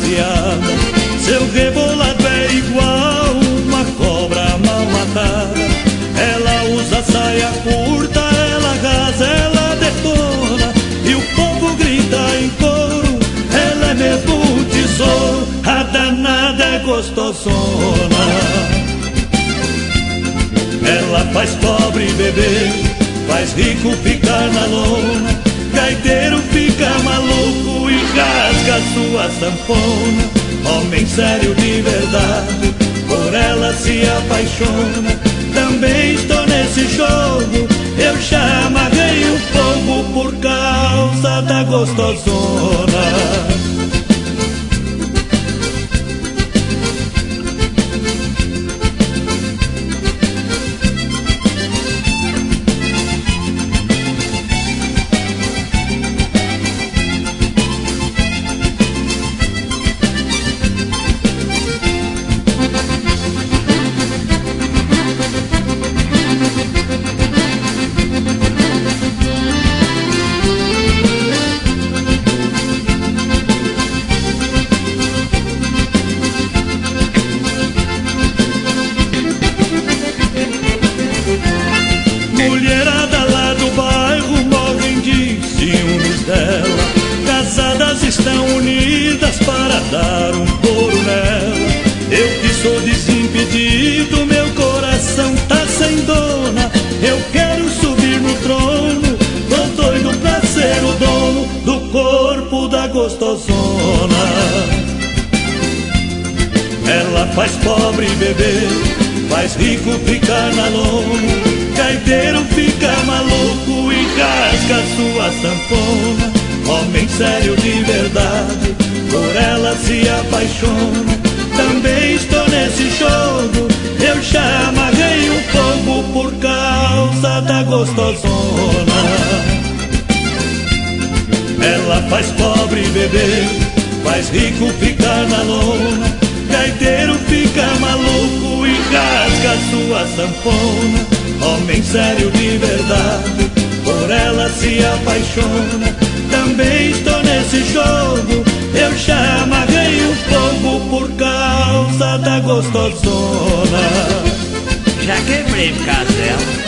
criada. Seu rebolado é igual uma cobra mal matada. Ela usa saia curta, ela arrasa, ela detona, e o povo grita em coro: ela é mesmo um tesouro, a danada é gostosona. Ela faz pobre beber, faz rico ficar na lona, gaiteiro fica maluco e rasga sua sanfona. Homem sério de verdade, por ela se apaixona. Também estou nesse jogo, eu já amarrei o fogo por causa da gostosona. Mulherada lá do bairro morrem de ciúmes dela. Casadas estão unidas para dar um couro nela. Eu que sou desimpedido, meu coração tá sem dona. Eu quero subir no trono, tô doido pra ser o dono do corpo da gostosona. Ela faz pobre beber, faz rico ficar na lona, gaiteiro fica maluco e rasga sua sanfona. Homem sério de verdade, por ela se apaixona. Também estou nesse jogo, eu já amarrei um fogo por causa da gostosona. Ela faz pobre beber, faz rico ficar na lona, gaiteiro fica maluco e rasga sua sanfona. Homem sério de verdade, por ela se apaixona. Também estou nesse jogo, eu já amarrei o fogo por causa da gostosona. Já quebrei por causa dela.